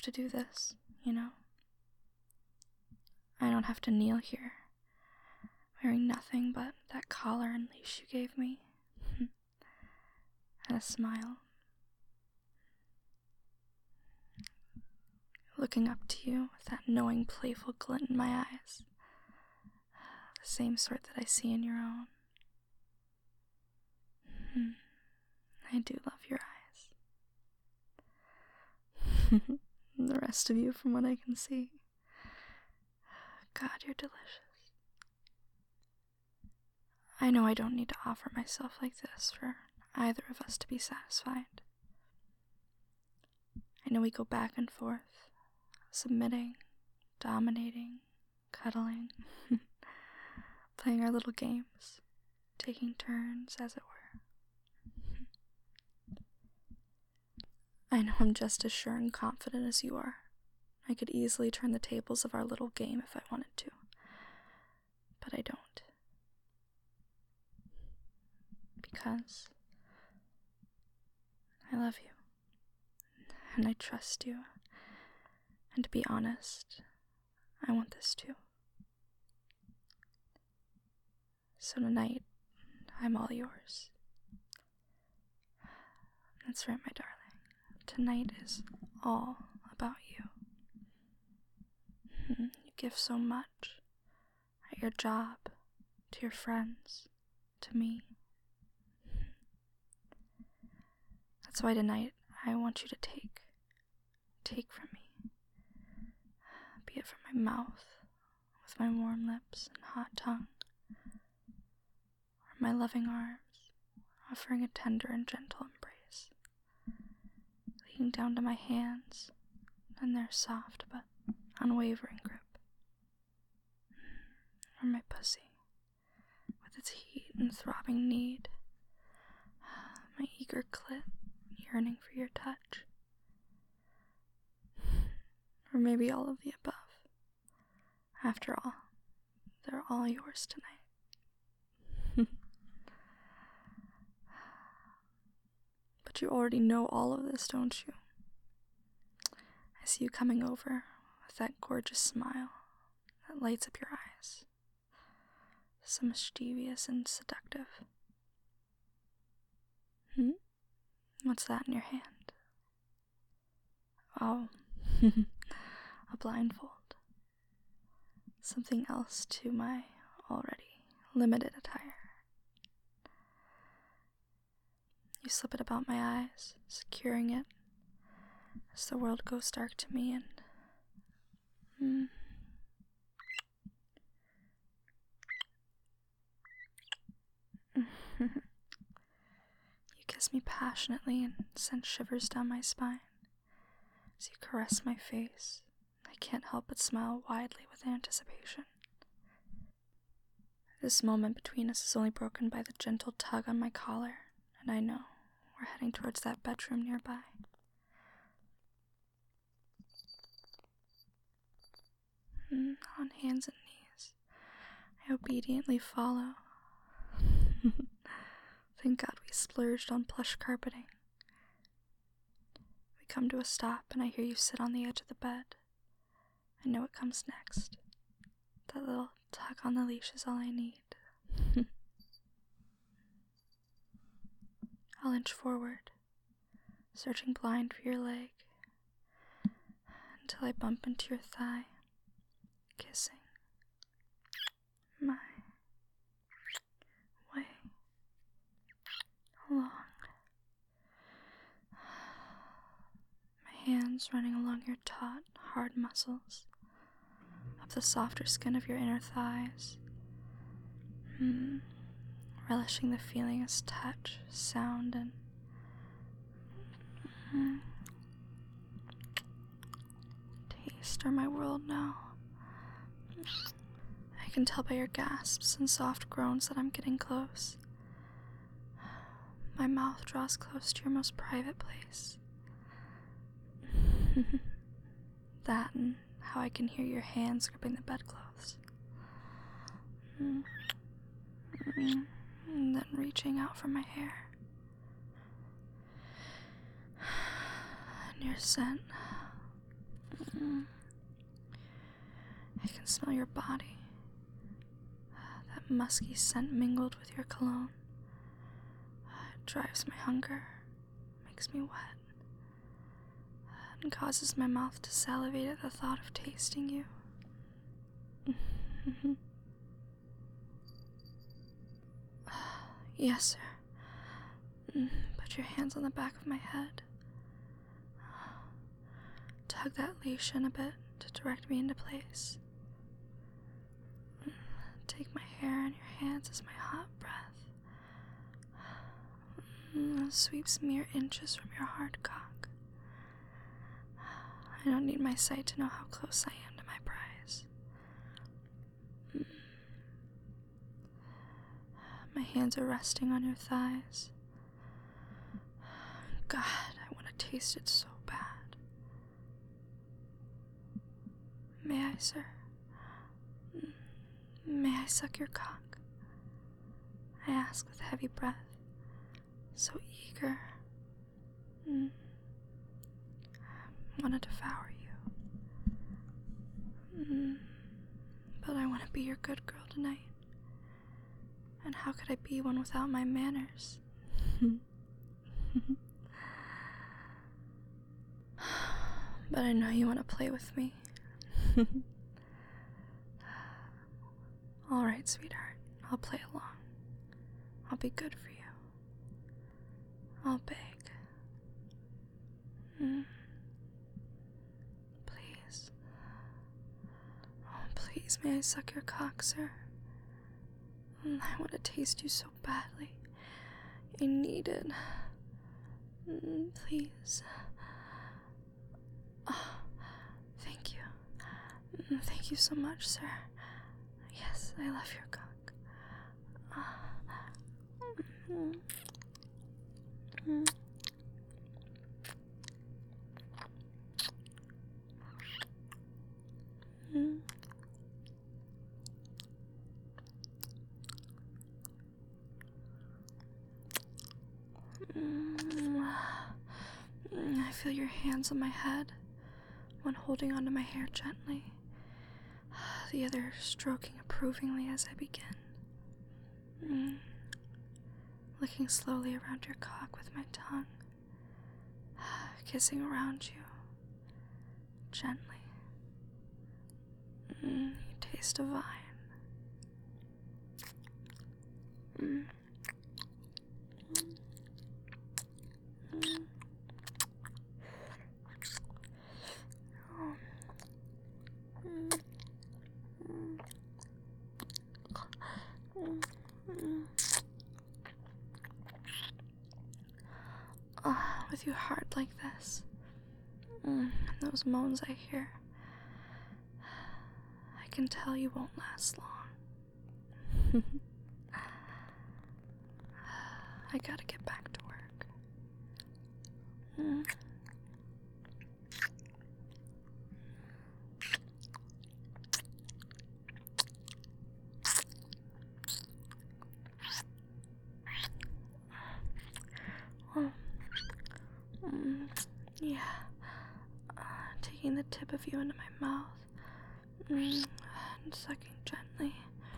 to do this, you know? I don't have to kneel here, wearing nothing but that collar and leash you gave me, and a smile. Looking up to you with that knowing, playful glint in my eyes, the same sort that I see in your own. I do love your eyes. And the rest of you, from what I can see. God, you're delicious. I know I don't need to offer myself like this for either of us to be satisfied. I know we go back and forth, submitting, dominating, cuddling, playing our little games, taking turns, as it were. I know I'm just as sure and confident as you are. I could easily turn the tables of our little game if I wanted to, but I don't. Because I love you, and I trust you, and to be honest, I want this too. So tonight, I'm all yours. That's right, my darling. Tonight is all about you. You give so much at your job, to your friends, to me. That's why tonight I want you to take from me. Be it from my mouth, with my warm lips and hot tongue, or my loving arms, offering a tender and gentle embrace, leading down to my hands and their soft but unwavering grip, or my pussy, with its heat and throbbing need, my eager clit yearning for your touch, or maybe all of the above. After all, they're all yours tonight. But you already know all of this, don't you? I see you coming over with that gorgeous smile that lights up your eyes, so mischievous and seductive. What's that in your hand? Oh, a blindfold. Something else to my already limited attire. You slip it about my eyes, securing it as the world goes dark to me, and you kiss me passionately and send shivers down my spine. As you caress my face, I can't help but smile widely with anticipation. This moment between us is only broken by the gentle tug on my collar, and I know we're heading towards that bedroom nearby. On hands and knees, I obediently follow. Thank God we splurged on plush carpeting. We come to a stop, and I hear you sit on the edge of the bed. I know what comes next. That little tug on the leash is all I need. I'll inch forward, searching blind for your leg, until I bump into your thigh, kissing my way along. My hands running along your taut, hard muscles, up the softer skin of your inner thighs, relishing the feeling as touch, sound, and taste are my world now. I can tell by your gasps and soft groans that I'm getting close. My mouth draws close to your most private place. That and how I can hear your hands gripping the bedclothes. And then reaching out for my hair. And your scent, I can smell your body. That musky scent mingled with your cologne. It drives my hunger, makes me wet, and causes my mouth to salivate at the thought of tasting you. Yes, sir. Put your hands on the back of my head. Tug that leash in a bit to direct me into place. Take my hair in your hands as my hot breath sweeps mere inches from your hard cock. I don't need my sight to know how close I am to my prize. My hands are resting on your thighs. God, I want to taste it so bad. May I, sir? May I suck your cock? I ask with heavy breath, so eager. I want to devour you. But I want to be your good girl tonight. And how could I be one without my manners? But I know you want to play with me. All right, sweetheart, I'll play along. I'll be good for you. I'll beg. Please. Oh, please, may I suck your cock, sir? I want to taste you so badly. I need it. Please. Oh, thank you. Thank you so much, sir. Yes, I love your cock. I feel your hands on my head, one holding onto my hair gently, the other stroking approvingly as I begin. Licking slowly around your cock with my tongue, kissing around you, gently. You taste divine. With you hard like this, and those moans I hear, I can tell you won't last long. I gotta get back to work. Yeah. Taking the tip of you into my mouth. And sucking gently.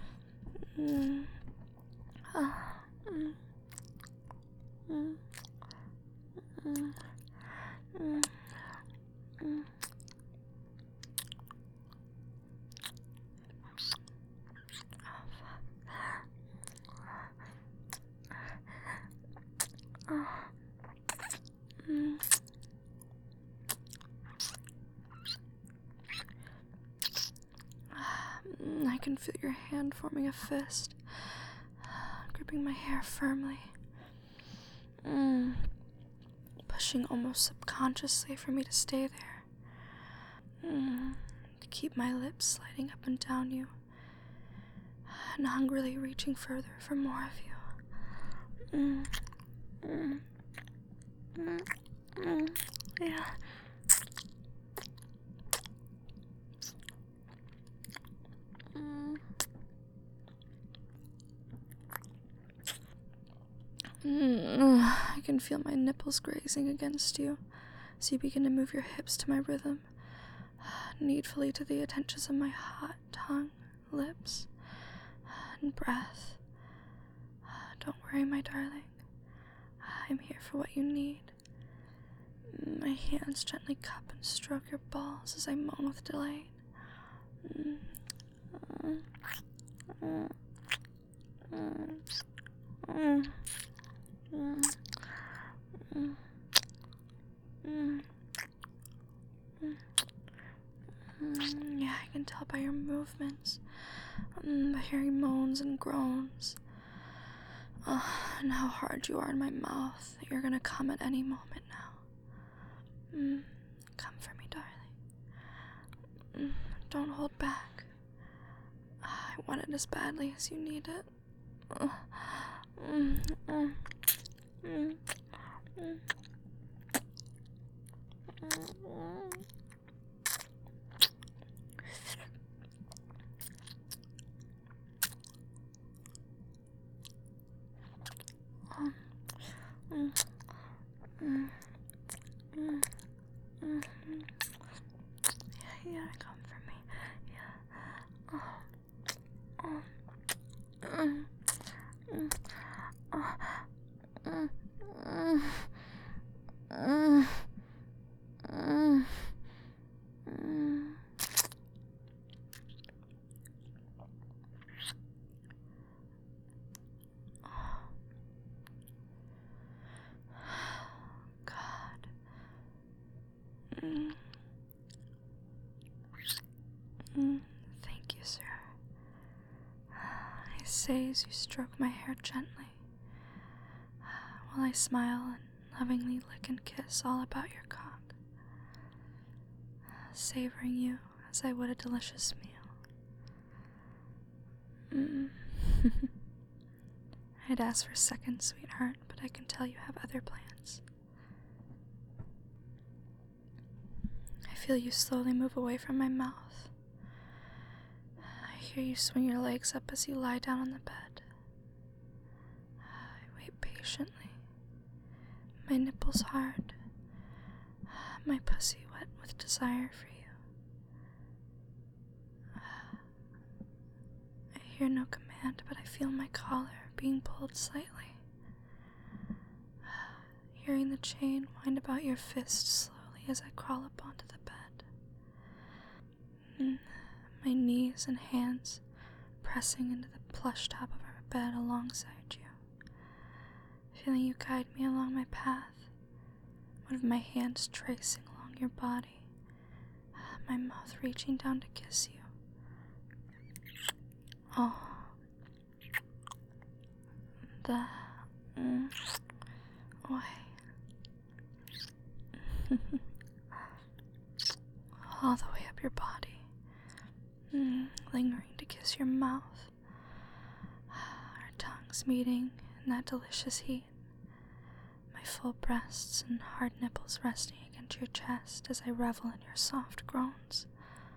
I can feel your hand forming a fist, gripping my hair firmly, pushing almost subconsciously for me to stay there, to keep my lips sliding up and down you, and hungrily reaching further for more of you. Yeah. I can feel my nipples grazing against you as you begin to move your hips to my rhythm, needfully to the attentions of my hot tongue, lips, and breath. Don't worry, my darling. I'm here for what you need. My hands gently cup and stroke your balls as I moan with delight. Yeah, I can tell by your movements, by hearing moans and groans, and how hard you are in my mouth that you're gonna come at any moment now. Come for me, darling. Don't hold back. I want it as badly as you need it. Yeah, come for me. God. Thank you, sir. I say as you stroke my hair gently, while I smile and lovingly lick and kiss all about your cock, savoring you as I would a delicious meal. I'd ask for seconds, sweetheart, but I can tell you have other plans. I feel you slowly move away from my mouth. I hear you swing your legs up as you lie down on the bed. I wait patiently, my nipples hard, my pussy wet with desire for you. I hear no command, but I feel my collar being pulled slightly. Hearing the chain wind about your fist slowly as I crawl up onto the bed. My knees and hands pressing into the plush top of our bed alongside you. Feeling you guide me along my path, one of my hands tracing along your body, my mouth reaching down to kiss you. Oh, all the way up your body, lingering to kiss your mouth, our tongues meeting in that delicious heat, my full breasts and hard nipples resting against your chest as I revel in your soft groans.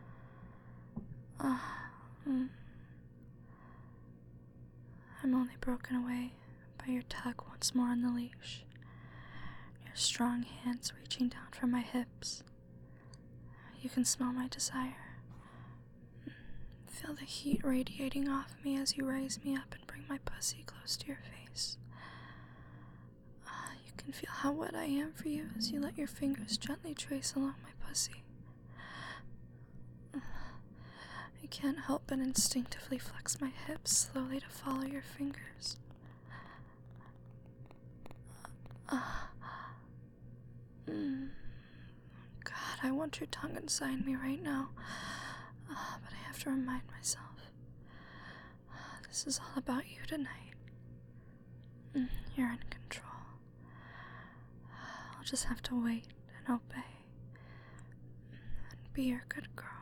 I'm only broken away by your tug once more on the leash, your strong hands reaching down from my hips. You can smell my desire. Feel the heat radiating off me as you raise me up and bring my pussy close to your face. You can feel how wet I am for you as you let your fingers gently trace along my pussy. I can't help but instinctively flex my hips slowly to follow your fingers. God, I want your tongue inside me right now, but I have to remind myself, this is all about you tonight. You're in control. I'll just have to wait and obey, and be your good girl.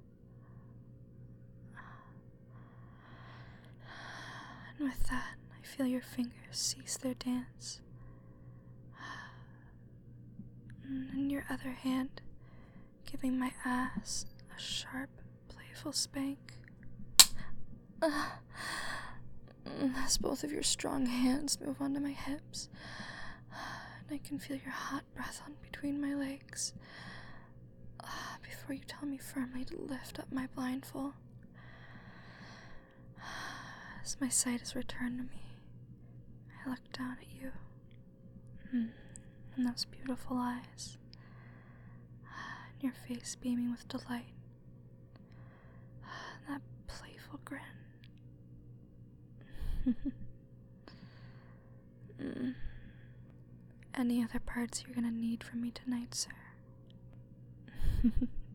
And with that, I feel your fingers cease their dance, and your other hand giving my ass a sharp, playful spank. As both of your strong hands move onto my hips, and I can feel your hot breath on between my legs, before before you tell me firmly to lift up my blindfold. As my sight is returned to me, I look down at you, and those beautiful eyes, and your face beaming with delight, and that playful grin. Any other parts you're gonna need from me tonight, sir?